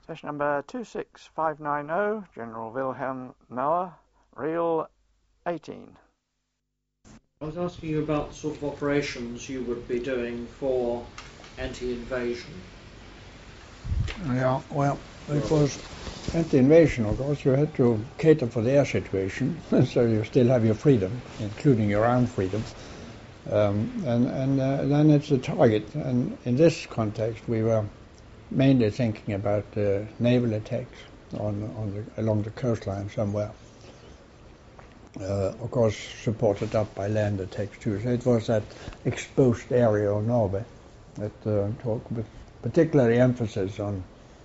Session number 26590, General Wilhelm Mauer, reel 18. I was asking you about the sort of operations you would be doing for anti-invasion. Yeah, well, it was anti-invasion, of course. You had to cater for the air situation, so you still have your freedom, including your armed freedom. Then it's a target, and in this context we were mainly thinking about naval attacks along the coastline somewhere. Of course, supported up by land attacks too. So it was that exposed area of Norway that talk with particularly emphasis on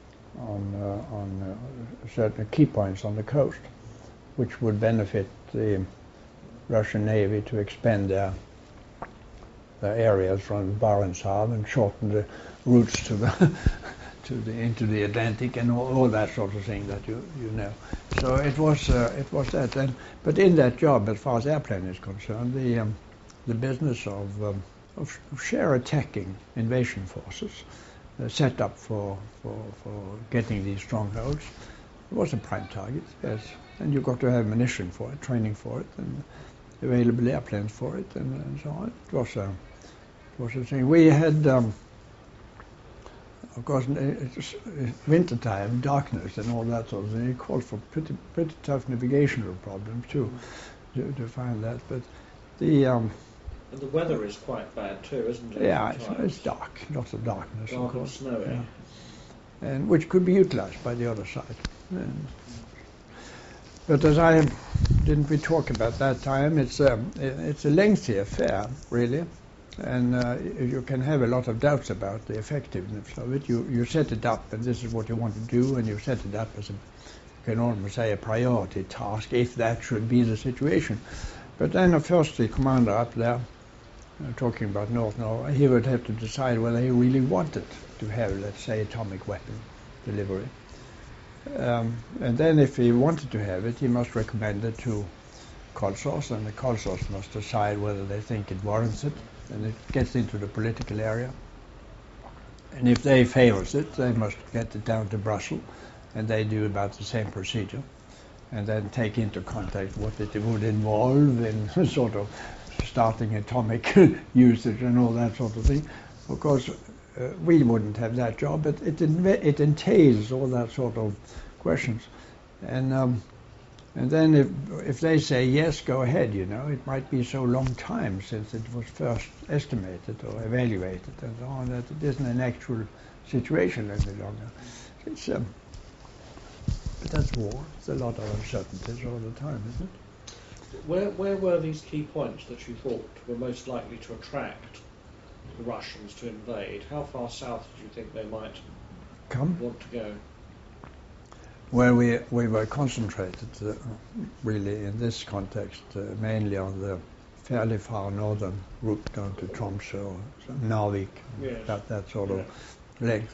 certain key points on the coast, which would benefit the Russian Navy to expand their areas from Barents Sea and shorten the routes to the into the Atlantic and all that sort of thing that you know. So it was that. But in that job, as far as airplane is concerned, the business of share attacking invasion forces set up for getting these strongholds was a prime target. Yes, and you got to have munition for it, training for it, and available airplanes for it, and so on. It was a thing. We had. Of course, it's winter time, darkness, and all that sort of thing. It called for pretty tough navigational problems too, to find that. But the weather is quite bad too, isn't it? Yeah, it's dark, lots of darkness, dark of course. And snowy. Yeah. And which could be utilized by the other side. But as didn't we talk about that time? It's a lengthy affair, really. And you can have a lot of doubts about the effectiveness of it. You set it up, and this is what you want to do, and you set it up as you can almost say a priority task, if that should be the situation. But then, first, the commander up there, talking about North Norway, he would have to decide whether he really wanted to have, let's say, atomic weapon delivery. And then, if he wanted to have it, he must recommend it to Kolsås, and the Kolsås must decide whether they think it warrants it. And it gets into the political area. And if they favors it, they must get it down to Brussels, and they do about the same procedure, and then take into contact what it would involve in sort of starting atomic usage and all that sort of thing. Of course, we wouldn't have that job, but it entails all that sort of questions. And then if they say yes, go ahead, it might be so long time since it was first estimated or evaluated and so on that it isn't an actual situation any longer. But that's war. It's a lot of uncertainties all the time, isn't Where it? were these key points that you thought were most likely to attract the Russians to invade? How far south do you think they might want to go? Well, we were concentrated really in this context mainly on the fairly far northern route down to Tromsø or Narvik, yes. that sort of length.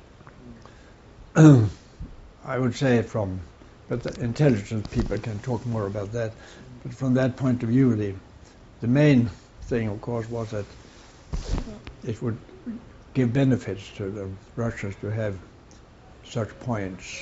I would say but the intelligence people can talk more about that, but from that point of view, the main thing, of course, was that it would give benefits to the Russians to have such points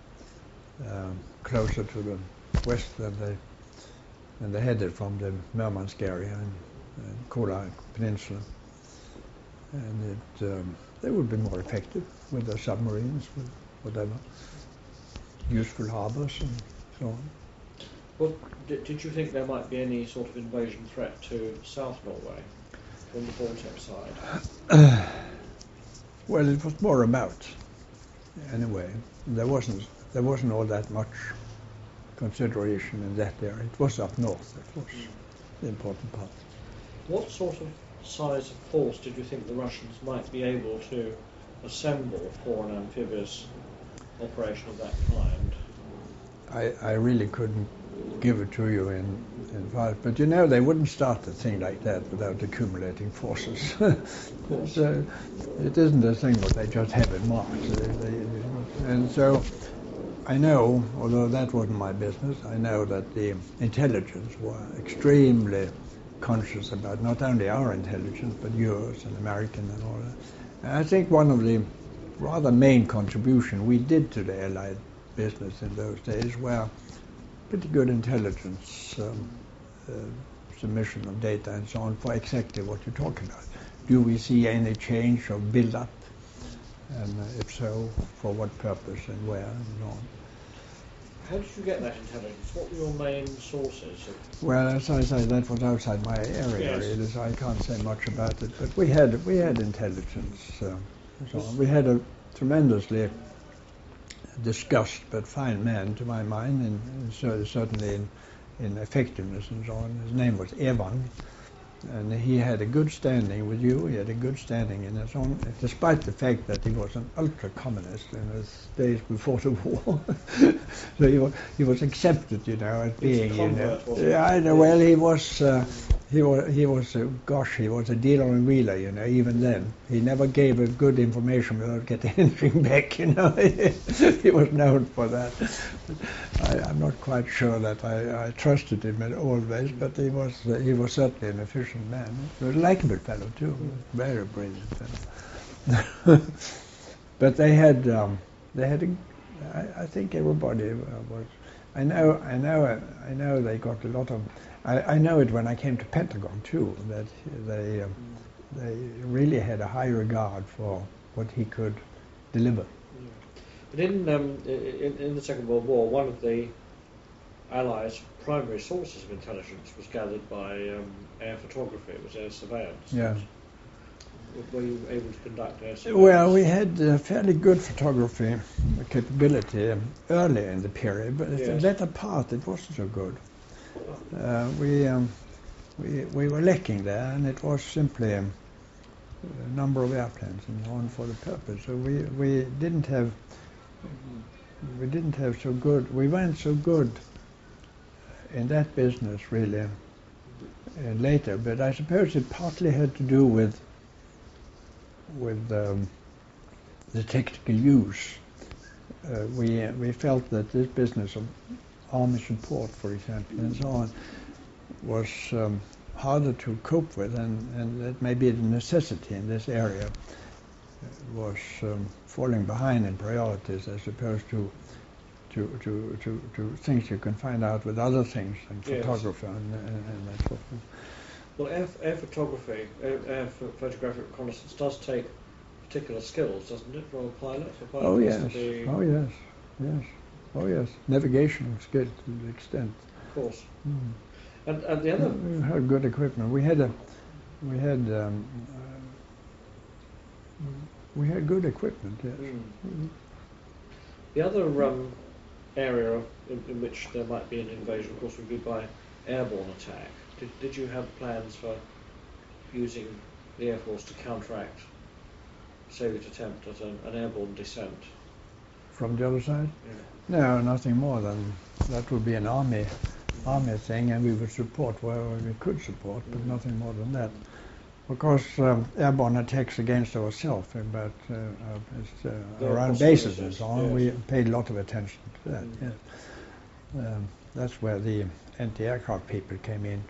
closer to the west than they headed from the Murmansk area and Kola Peninsula, and they would be more effective with their submarines, with whatever useful harbors and so on. Well, did you think there might be any sort of invasion threat to South Norway from the Baltic side? Well, it was more about anyway. There wasn't all that much consideration in that area. It was up north that was the important part. What sort of size of force did you think the Russians might be able to assemble for an amphibious operation of that kind? I really couldn't give it to you in five, but they wouldn't start a thing like that without accumulating forces. So it isn't a thing that they just have in Mars. And so I know, although that wasn't my business, I know that the intelligence were extremely conscious about not only our intelligence, but yours and American and all that. And I think one of the rather main contribution we did to the Allied business in those days were pretty good intelligence submission of data and so on for exactly what you're talking about. Do we see any change or build up? And if so, for what purpose and where and so on. How did you get that intelligence? What were your main sources? Well, as I say, that was outside my area, Yes. really, so I can't say much about it. But we had intelligence. So on. We had a tremendously discussed but fine man, to my mind, and certainly in effectiveness and so on. His name was Evan, and he had a good standing with you. He had a good standing in his own, despite the fact that he was an ultra-communist in his days before the war. So he was accepted, as being, Yeah, I know. Well, he was a dealer and wheeler, even then. He never gave us good information without getting anything back, He was known for that. I'm not quite sure that I trusted him always, but he was certainly an efficient man. He was a likable fellow too, very brilliant fellow. But they had I think everybody was. I know they got a lot of. I know it when I came to Pentagon too, that they really had a high regard for what he could deliver. But in the Second World War, one of the Allies' primary sources of intelligence was gathered by air photography. It was air surveillance. Yeah. Were you able to conduct air surveillance? Well, we had fairly good photography capability early in the period, but the latter part it wasn't so good. We were lacking there, and it was simply a number of airplanes and so on for the purpose. So we didn't have so good. We weren't so good in that business really later, but I suppose it partly had to do with the technical use. We felt that this business of army support, for example, and so on, was harder to cope with, and that maybe the necessity in this area was falling behind in priorities as opposed to things you can find out with other things and photography and that sort of thing. Well, air photography, air photographic reconnaissance does take particular skills, doesn't it, for a pilot? Oh yes. Navigational skill to the extent. Of course. Mm. And the other. We had good equipment. We had good equipment. Yes. Mm-hmm. The other area in which there might be an invasion, of course, would be by airborne attack. Did you have plans for using the Air Force to counteract Soviet attempt at an airborne descent? From the other side? Yeah. No, nothing more than that would be an army thing, and we would support wherever we could support, but nothing more than that. Of course, airborne attacks against ourselves, but around bases and so on, we paid a lot of attention to that. Yes. That's where the anti-aircraft people came in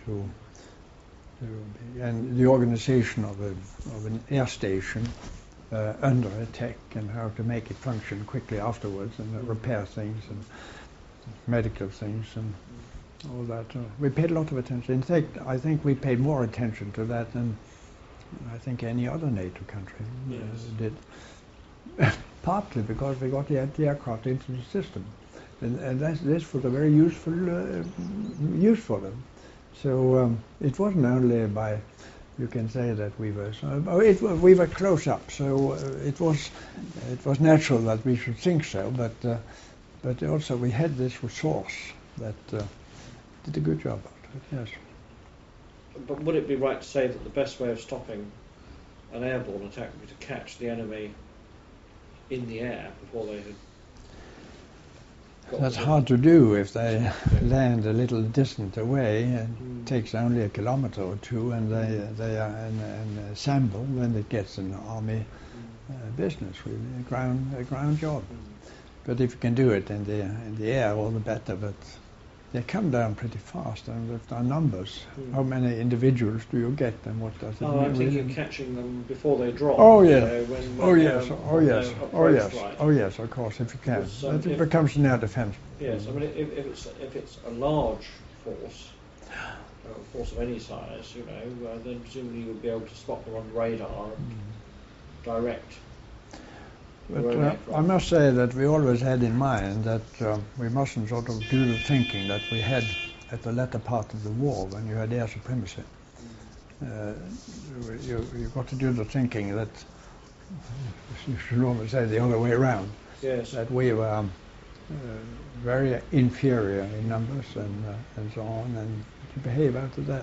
and the organization of an air station under attack and how to make it function quickly afterwards and repair things and medical things and all that. We paid a lot of attention. In fact, I think we paid more attention to that than I think any other NATO country did. Partly because we got the anti-aircraft into the system. And this was a very useful use for them. So it wasn't only by, you can say that we were we were close up. So it was natural that we should think so. But also we had this resource that did a good job out of it. Yes. But would it be right to say that the best way of stopping an airborne attack would be to catch the enemy in the air before they had? That's hard to do if they land a little distant away. It takes only a kilometer or two, and they are and assemble. Then it gets an army business, really, a ground job. But if you can do it in the air, all the better. But they come down pretty fast, and with our numbers, Mm. how many individuals do you get, and what does it Oh, mean? I'm thinking catching them before they drop. Oh you yeah. know, when Oh yes. they're Oh on yes. their Oh approach yes. flight. Oh yes. Of course, if you can, Because, it if- becomes an air defense. Yes, I mean if it's a large force, a force of any size, you know, then presumably you'll be able to spot them on radar and direct. But your own I aircraft. must say that we always had in mind that we mustn't sort of do the thinking that we had at the latter part of the war when you had air supremacy. You got to do the thinking that you should almost say the other way around. Yes. That we were very inferior in numbers and so on, and to behave after that.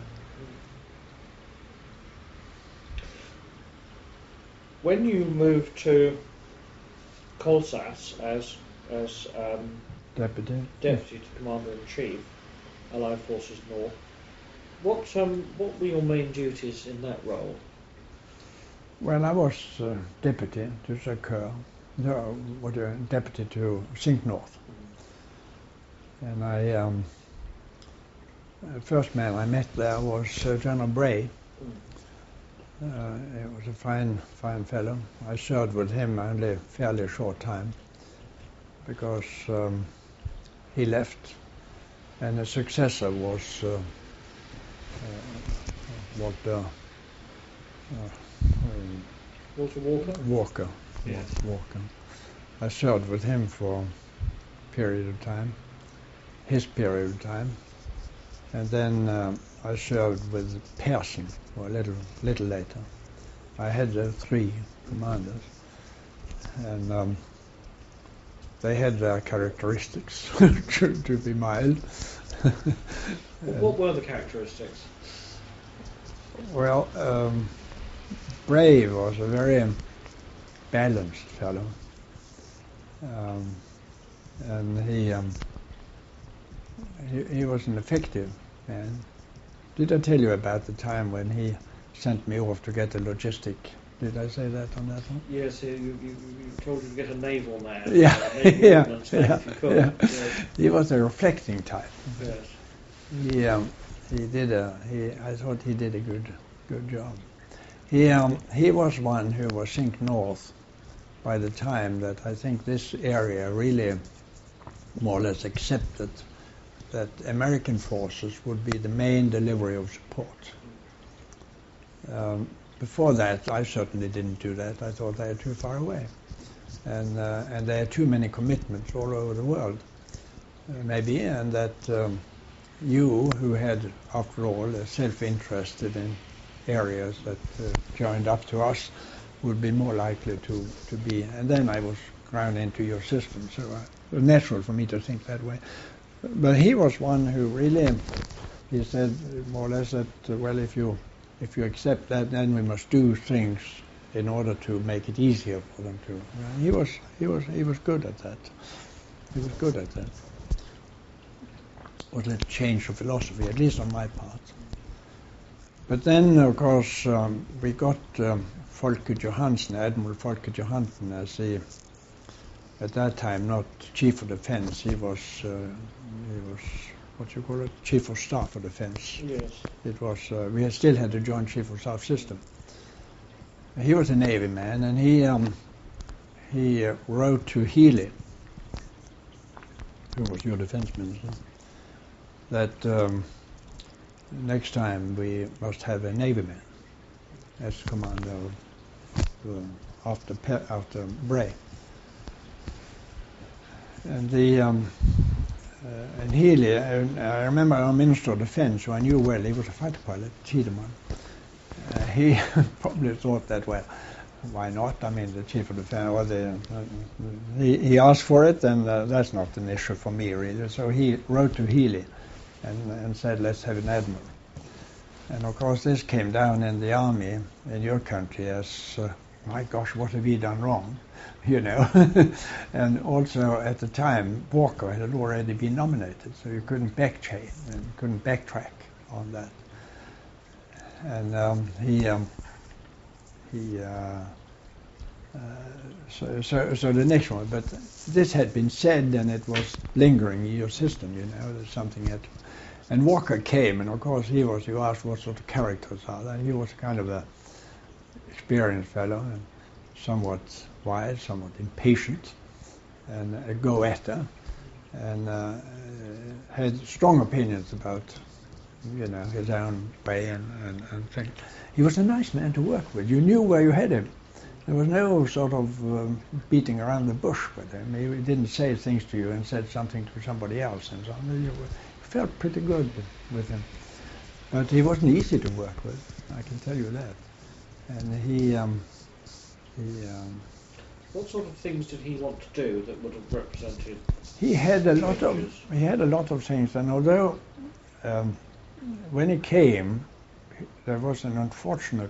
When you moved to Colsas as Deputy. Deputy to Commander in Chief, Allied Forces North, what were your main duties in that role? Well, I was deputy to Secur, deputy to Sink North. And the first man I met there was General Bray. He was a fine fellow. I served with him only a fairly short time because he left, and his successor was Walter Walker. Yes. Walker. I served with him for a period of time, his period of time, and then I served with Persson for a little later. I had 3 commanders, and they had their characteristics, to be mild. What were the characteristics? Well, Bray was a very balanced fellow, and he was an effective man. Did I tell you about the time when he sent me off to get a logistic? Did I say that on that one? Yes, you told you to get a naval man. Yeah, Naval yeah, ordnance man, if you could. yeah. Yes. He was a reflecting type. Yes. I thought he did a good job. He was one who was Sink North by the time that I think this area really more or less accepted that American forces would be the main delivery of support. Before that, I certainly didn't do that. I thought they were too far away, and there are too many commitments all over the world, maybe, and that you, who had, after all, self-interested in areas that joined up to us, would be more likely to be. And then I was ground into your system, so it was natural for me to think that way. But he was one who really, he said more or less that, well, if you accept that, then we must do things in order to make it easier for them to. He was good at that. He was good at that. Was a change of philosophy, at least on my part. But then, of course, we got Folke Johansen, Admiral Folke Johansen, as the, at that time, not Chief of Defense. He was what you call it, Chief of Staff of Defense. Yes. It was we had still had a Joint Chief of Staff system. He was a Navy man, and he wrote to Healy, who was your defense minister, that next time we must have a Navy man as commander after Bray. And and Healy, I remember our Minister of Defense, who I knew well, he was a fighter pilot, Tiedemann. He probably thought that, well, why not? I mean, the Chief of Defense, or he asked for it, and that's not an issue for me, really. So he wrote to Healy and said, let's have an admiral. And of course, this came down in the army in your country as, my gosh, what have we done wrong? You know. And also at the time, Walker had already been nominated, so you couldn't backtrack on that. And So the next one, but this had been said and it was lingering in your system, that something had. And Walker came, and of course you asked what sort of characters are there. He was kind of a experienced fellow, and somewhat wise, somewhat impatient, and a go-getter, and had strong opinions about, his own way and things. He was a nice man to work with. You knew where you had him. There was no sort of beating around the bush with him. He didn't say things to you and said something to somebody else and so on. You felt pretty good with him. But he wasn't easy to work with, I can tell you that. And he what sort of things did he want to do that would have represented? He had a lot of things, and although when he came, there was an unfortunate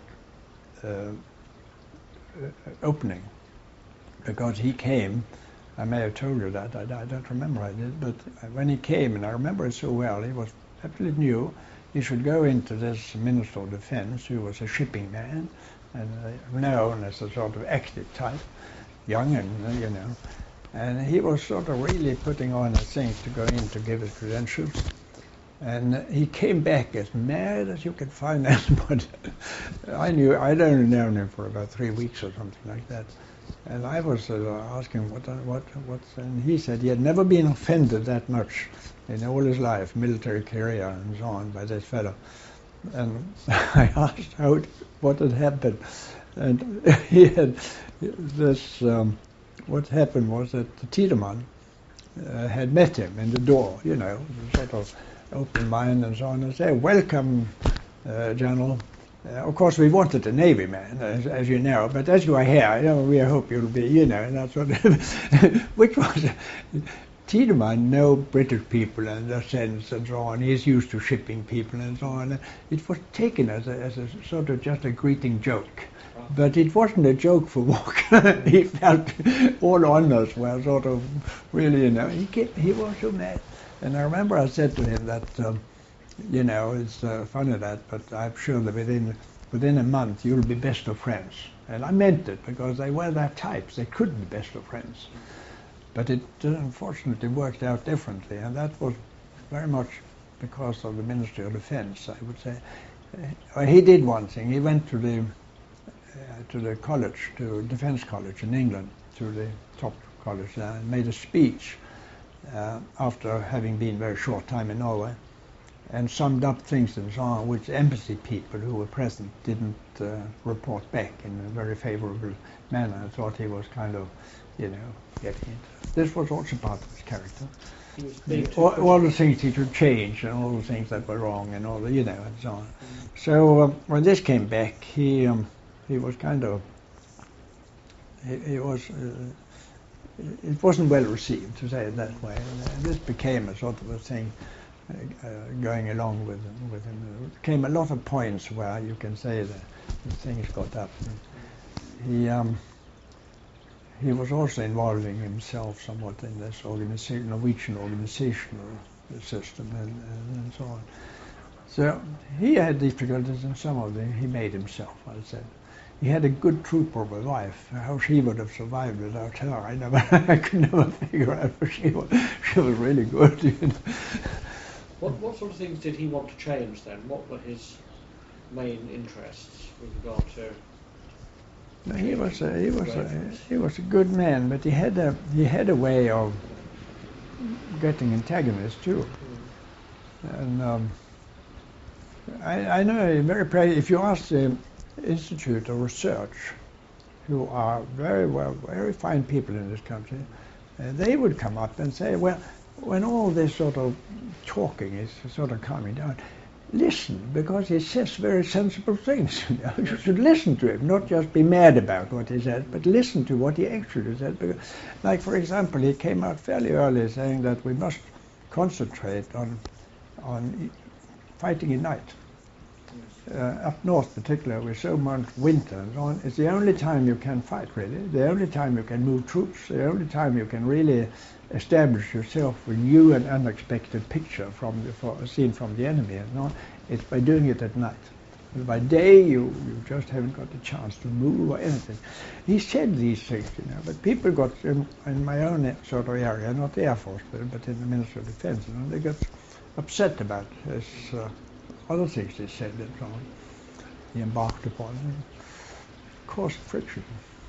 opening, because he came. I may have told you that. I don't remember I did, but when he came, and I remember it so well, he was absolutely new. He should go into this Minister of Defense, who was a shipping man, and known as a sort of active type, young and and he was sort of really putting on a thing to go in to give his credentials. And he came back as mad as you could find anybody. I'd only known him for about 3 weeks or something like that. And I was asking what's, and he said he had never been offended that much in all his life, military career and so on, by this fellow. And I asked what had happened, and he had this. What happened was that Tiedemann had met him in the door, sort of open mind and so on, and said, "Welcome, General." Of course, we wanted a Navy man, as you know, but as you are here, we hope you'll be, and that's what, which was, Tiedemann know British people and their sense and so on. He's used to shipping people and so on. It was taken as a sort of just a greeting joke. But it wasn't a joke for Walker. He felt all honors were sort of really, he was so mad. And I remember I said to him that, it's funny that, but I'm sure that within a month you'll be best of friends. And I meant it, because they were their types. They could be best of friends. But it unfortunately worked out differently, and that was very much because of the Ministry of Defense, I would say. He did one thing. He went to the college, to Defense College in England, to the top college there, and made a speech after having been very short time in Norway, and summed up things and so on, which embassy people who were present didn't report back in a very favorable manner. I thought he was kind of, getting into. This was also part of his character. All the things he should change, and all the things that were wrong, and all the, and so on. So when this came back, he was kind of, it wasn't well received, to say it that way. And this became a sort of a thing going along with him. There came a lot of points where you can say that things got up. He was also involving himself somewhat in this Norwegian organizational system and so on. So he had difficulties, and some of them he made himself, I said. He had a good trooper of a wife. How she would have survived without her, I could never figure out. But she was really good. What sort of things did he want to change then? What were his main interests with regard to? He was a good man, but he had a way of getting antagonists too. And I know if you ask the Institute of Research, who are very fine people in this country, they would come up and say, well, when all this sort of talking is sort of calming down, listen, because he says very sensible things. You should listen to him, not just be mad about what he says, but listen to what he actually said. Because, like, for example, he came out fairly early saying that we must concentrate on fighting at night. Up north particularly, with so much winter and so on, it's the only time you can fight, really. The only time you can move troops, the only time you can really establish yourself with new and unexpected picture seen from the enemy and so on. It's by doing it at night. By day, you just haven't got the chance to move or anything. He said these things, you know, but people got, in my own sort of area, not the Air Force, but in the Ministry of Defense, you know, they got upset about this, other things they said and so on. He embarked upon and caused friction.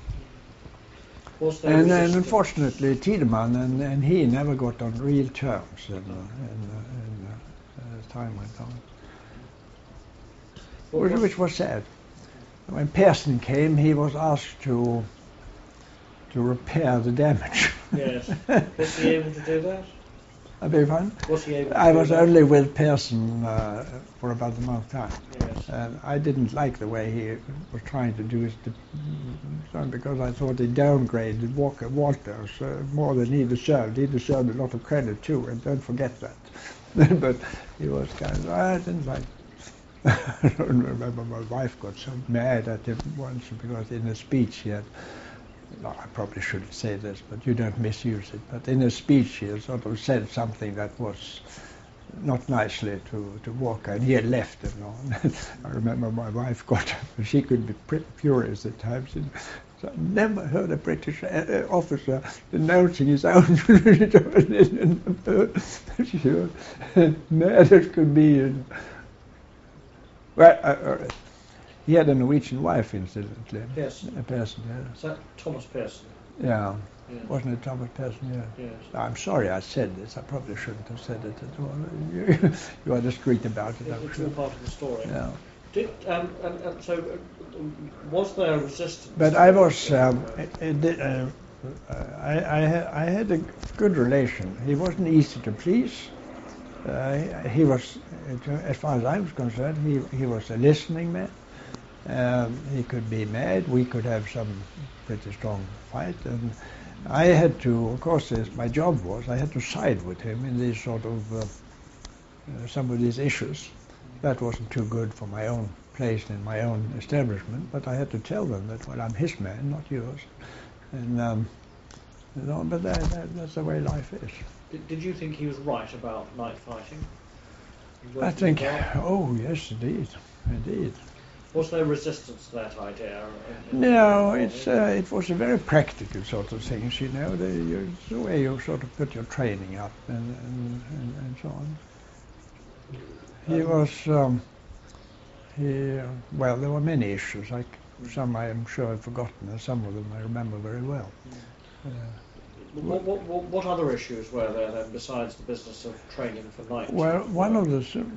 And unfortunately, Tiedemann and he never got on real terms as time went on. Which was sad. When Persson came, he was asked to repair the damage. Yes. Was he able to do that? I beg your pardon? Was he able to I do was that? only with Persson for about a month's time. Yes. And I didn't like the way he was trying to do his because I thought he downgraded Walters more than he deserved. He deserved a lot of credit too, and don't forget that. But he was kind of, I didn't like I don't remember, my wife got so mad at him once because in a speech he had, no, I probably shouldn't say this, but you don't misuse it, but in a speech he had sort of said something that was not nicely to Walker, and he had left and all. I remember my wife got, she could be pretty furious at times. So I never heard a British officer denouncing his own. She was mad as could be. And, well, he had a Norwegian wife, incidentally. Persson. Persson, yeah. Is that Thomas Persson? Yeah. Yeah. Wasn't it Thomas Persson? Yeah. Yes. I'm sorry I said this. I probably shouldn't have said it at all. You are discreet about it, I'm It's sure. all part of the story. Yeah. Did, so was there resistance? But I was, I had a good relation. He wasn't easy to please. He was, as far as I was concerned, he was a listening man. He could be mad. We could have some pretty strong fight, and I had to, of course, as my job was, I had to side with him in these sort of some of these issues. That wasn't too good for my own place in my own establishment, but I had to tell them that, well, I'm his man, not yours. And but that's the way life is. Did you think he was right about night fighting? I think, oh yes, indeed. Was there resistance to that idea? No, it was a very practical sort of things, you know. It's the way you sort of put your training up and so on. He was, well, there were many issues. Like some I am sure I've forgotten, and some of them I remember very well. What other issues were there then besides the business of training for night? Well, one of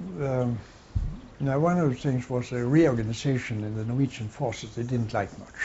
the things was a reorganization in the Norwegian forces they didn't like much,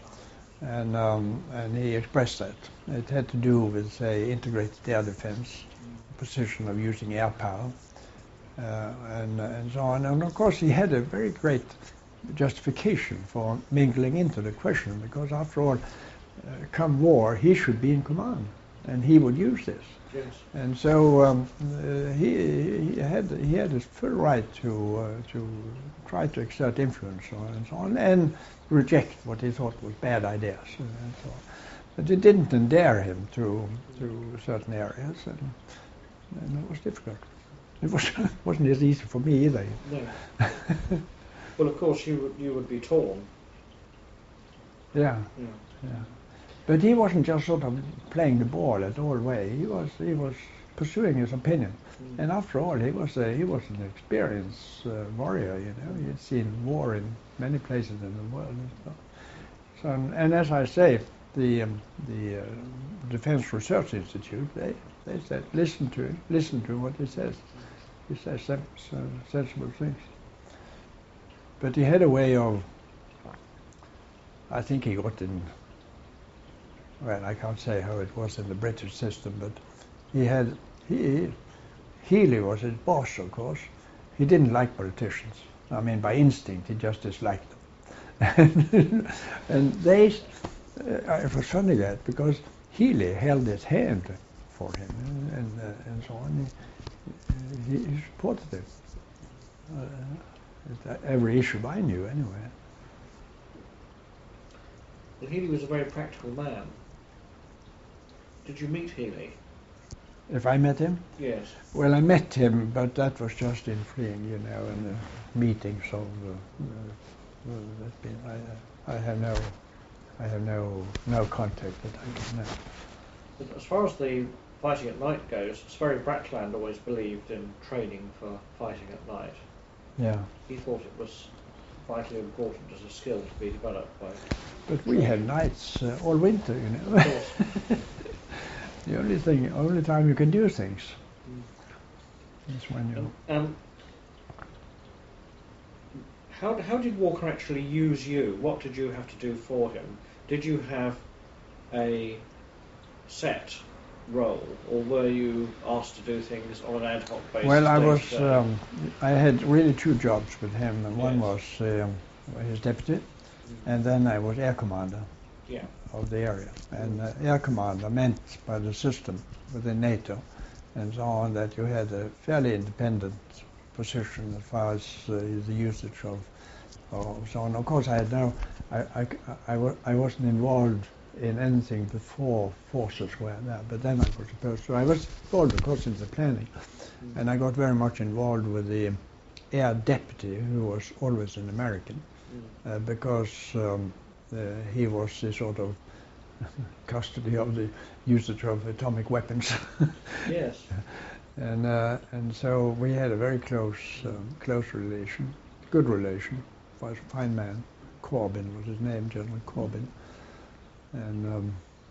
and he expressed that. It had to do with, say, integrated air defense, position of using air power, and so on. And of course, he had a very great justification for mingling into the question, because after all, come war, he should be in command, and he would use this. Yes. And so he had his full right to try to exert influence and so on, and reject what he thought was bad ideas and so on. But it didn't endear him to certain areas, and it was difficult. It wasn't as easy for me either. No. Well, of course, you would be torn. Yeah. Yeah. But he wasn't just sort of playing the ball at all way. He was pursuing his opinion. And after all, he was an experienced warrior. You know, he had seen war in many places in the world. And so and as I say, the Defense Research Institute, they said, listen to what he says. He says sensible things. But he had a way of, I think he got in. Well, I can't say how it was in the British system, but Healy was his boss, of course. He didn't like politicians. I mean, by instinct, he just disliked them. And they, it was funny that, because Healy held his hand for him and so on. He supported him. Every issue I knew, anyway. But Healy was a very practical man. Did you meet Healy? If I met him? Yes. Well, I met him, but that was just in fleeing, in the meetings of that's been. I have no contact that I can know. But as far as the fighting at night goes, Sverre Brackland always believed in training for fighting at night. Yeah. He thought it was vitally important as a skill to be developed by. But we had nights all winter, Of course. The only time you can do things is when you. How did Walker actually use you? What did you have to do for him? Did you have a set role, or were you asked to do things on an ad hoc basis? Well, I had really two jobs with him, and one was his deputy, and then I was air commander of the area. And air commander meant by the system within NATO and so on that you had a fairly independent position as far as the usage of so on. Of course, I wasn't involved in anything before forces were there, but then I was supposed to. I was involved, of course, in the planning, and I got very much involved with the air deputy, who was always an American, because he was the sort of custody of the usage of atomic weapons. Yes. And so we had a very close relation, good relation. He was a fine man. Corbin was his name, General Corbin. And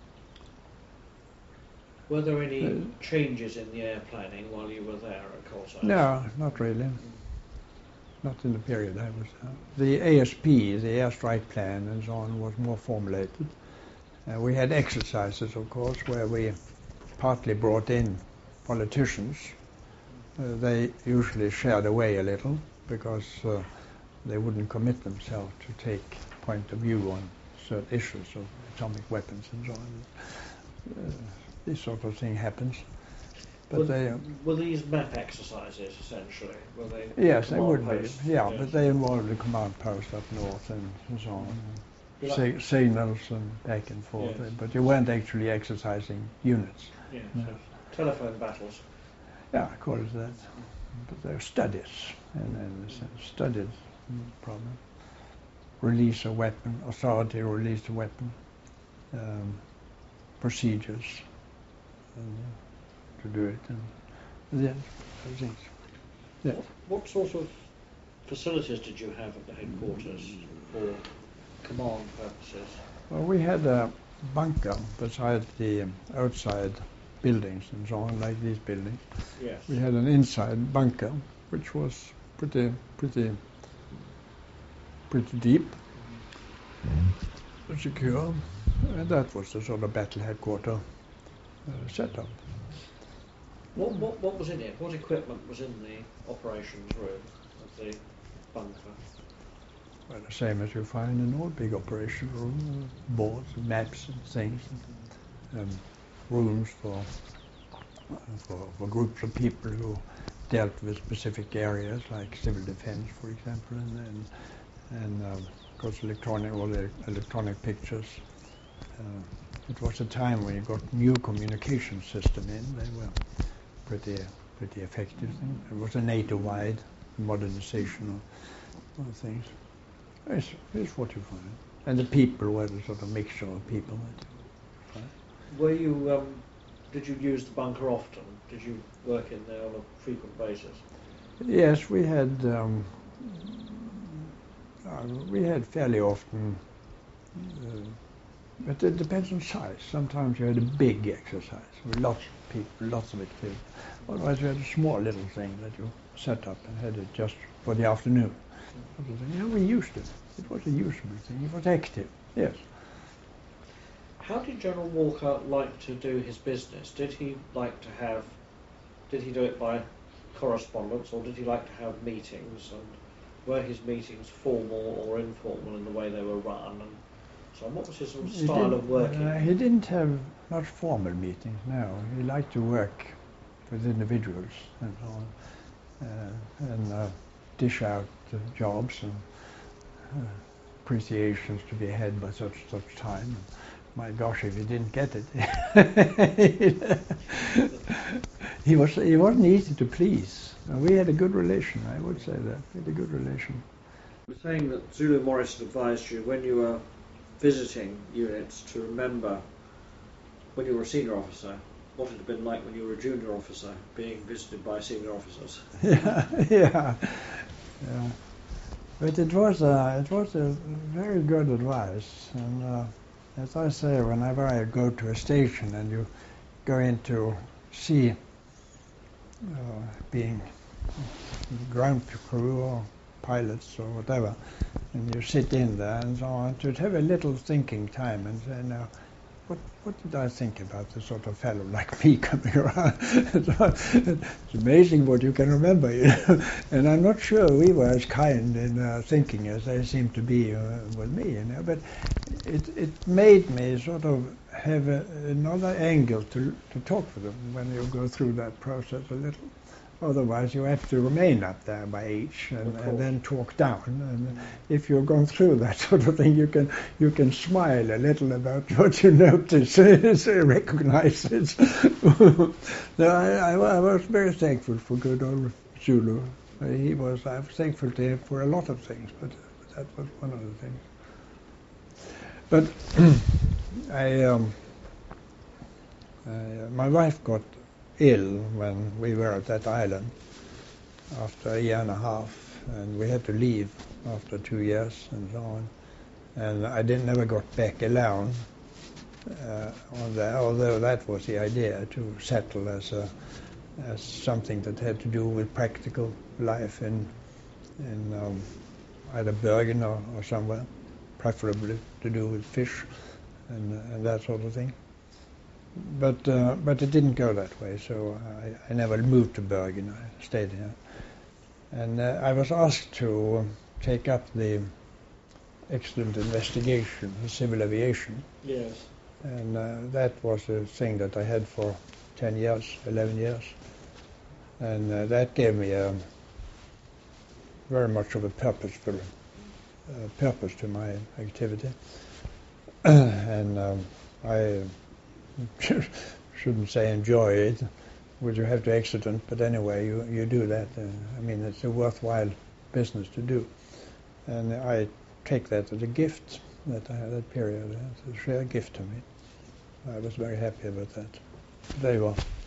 were there any changes in the air planning while you were there at Colside? No, not really. Not in the period I was there. The ASP, the Air Strike Plan and so on, was more formulated. We had exercises, of course, where we partly brought in politicians. They usually shared away a little because they wouldn't commit themselves to take point of view on certain issues of atomic weapons and so on. This sort of thing happens. But were these map exercises essentially? Were they? Yes, they would posts? be. Yeah, yes. But they involved the command post up north and so on. Signals and back and forth. Yes. But you weren't actually exercising units. Yes, no. So telephone battles. Yeah, I call it that. But they're studies, and studied problem. Release a weapon, authority release a weapon, procedures to do it, and those things. Yeah. What sort of facilities did you have at the headquarters for command purposes? Well, we had a bunker beside the outside buildings and so on, like these buildings. Yes. We had an inside bunker, which was pretty deep, secure, and that was the sort of battle headquarter setup. What was in it? What equipment was in the operations room of the bunker? Well, the same as you find in all big operation rooms, boards, and maps and things, and rooms for groups of people who dealt with specific areas like civil defense, for example, and of course electronic pictures. It was a time when you got new communication system in. They were pretty effective thing. It was a NATO-wide modernization of things. It's what you find. And the people were the sort of mixture of people. Were you? Did you use the bunker often? Did you work in there on a frequent basis? Yes, we had fairly often, but it depends on size. Sometimes you had a big exercise with lots of people, lots of activity. Otherwise you had a small little thing that you set up and had it just for the afternoon. Yeah, we used it. It was a usable thing. It was active, yes. How did General Walker like to do his business? Did he do it by correspondence, or did he like to have meetings? And were his meetings formal or informal in the way they were run? And so what was his sort of style of working? He didn't have much formal meetings, no. He liked to work with individuals and so on, and dish out jobs and appreciations to be had by such time. my gosh, if he didn't get it. He wasn't easy to please. We had a good relation, I would say that. We had a good relation. You were saying that Zulu Morris advised you when you were visiting units to remember when you were a senior officer what it had been like when you were a junior officer being visited by senior officers. Yeah. But it was a very good advice, and as I say, whenever I go to a station and you go in to see being ground crew or pilots or whatever, and you sit in there and so on, to have a little thinking time and say, now, what did I think about the sort of fellow like me coming around? It's amazing what you can remember, you know. And I'm not sure we were as kind in thinking as they seemed to be with me, you know. But it made me sort of have another angle to talk with them when you go through that process a little. Otherwise, you have to remain up there by H and then talk down. And if you're going through that sort of thing, you can smile a little about what you notice, recognize it. So I was very thankful for good old Zulu. I was thankful to him for a lot of things, but that was one of the things. But my wife got ill when we were at that island after a year and a half, and we had to leave after 2 years and so on. And I never got back alone on there, although that was the idea, to settle as something that had to do with practical life in either Bergen or somewhere, preferably to do with fish and that sort of thing. But it didn't go that way, so I never moved to Bergen. I stayed here. And I was asked to take up the accident investigation in civil aviation. Yes. And that was a thing that I had for 10 years, 11 years. And that gave me very much of a purpose to my activity. And I shouldn't say enjoy it, would you have to accident, but anyway, you do that. I mean, it's a worthwhile business to do. And I take that as a gift that I had that period. It's a sheer gift to me. I was very happy about that. There you are.